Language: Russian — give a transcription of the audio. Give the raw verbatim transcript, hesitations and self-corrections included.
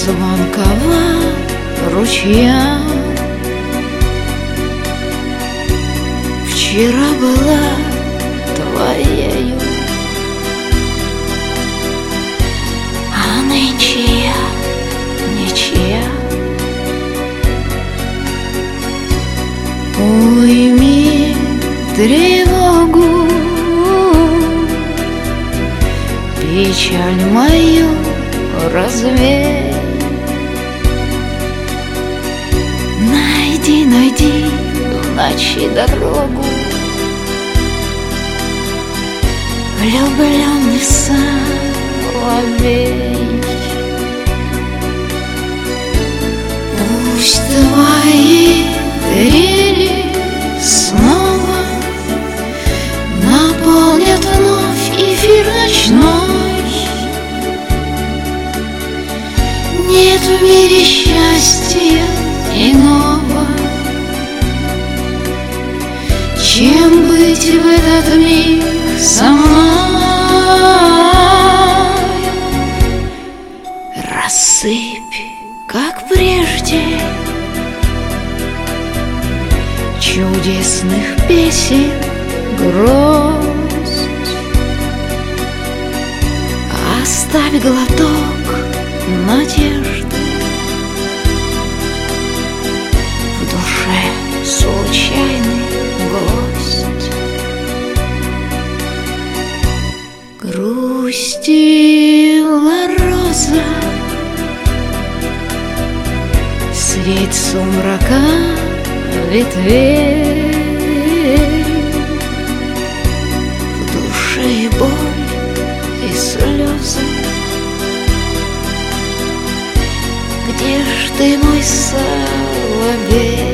звонкого ручья. Вчера была твоею, а нынче я ничья. Уйми тревогу, печаль мою развей. Найди, найди в ночи дорогу, влюбленный соловей. Пусть твои трели снова наполнят вновь эфир ночной. Нет в мире счастья иного, чем быть в этот миг со мной. Рассыпь, как прежде, чудесных песен гроздь. Оставь глоток надежды в душе, случайный гость. Грустила роза средь сумрака ветвей. В душе и боль, и слезы. Где ж ты, мой соловей?